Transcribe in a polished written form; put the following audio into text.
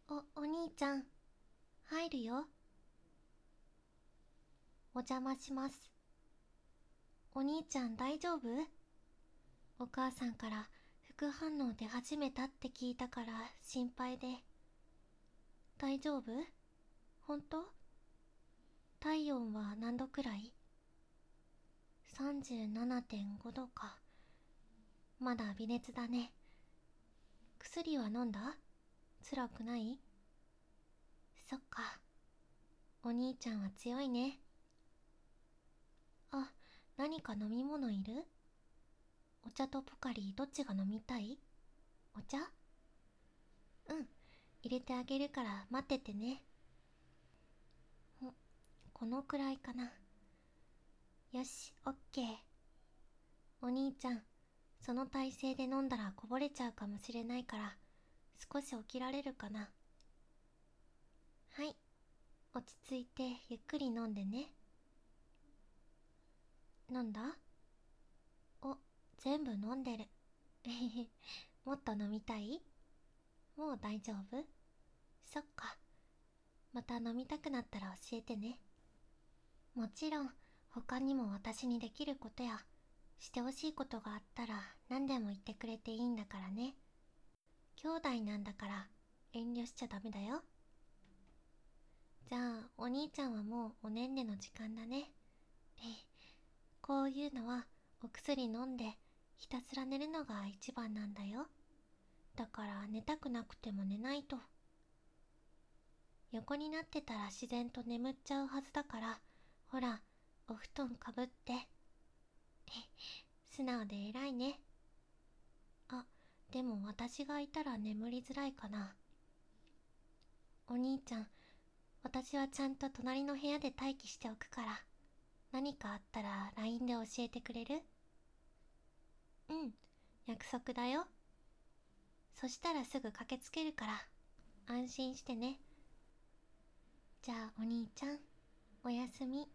お兄ちゃん、入るよ。お邪魔します。お兄ちゃん大丈夫？お母さんから副反応出始めたって聞いたから心配で。大丈夫？本当？体温は何度くらい？ 37.5 度か。まだ微熱だね。薬は飲んだ？辛くない？そっか。お兄ちゃんは強いね。あ、何か飲み物いる？お茶とポカリどっちが飲みたい？お茶？うん、入れてあげるから待っててね。このくらいかな。よし、オッケー。お兄ちゃん、その体勢で飲んだらこぼれちゃうかもしれないから、少し起きられるかな。はい、落ち着いてゆっくり飲んでね。飲んだ？お、全部飲んでる。もっと飲みたい？もう大丈夫？そっか。また飲みたくなったら教えてね。もちろん、他にも私にできることや、してほしいことがあったら何でも言ってくれていいんだからね。兄弟なんだから遠慮しちゃダメだよ。じゃあ、お兄ちゃんはもうおねんねの時間だね。こういうのはお薬飲んでひたすら寝るのが一番なんだよ。だから寝たくなくても寝ないと。横になってたら自然と眠っちゃうはずだから、ほら、お布団かぶって。素直で偉いね。あ、でも私がいたら眠りづらいかな。お兄ちゃん、私はちゃんと隣の部屋で待機しておくから、何かあったら LINE で教えてくれる？うん、約束だよ。そしたらすぐ駆けつけるから、安心してね。じゃあお兄ちゃん、おやすみ。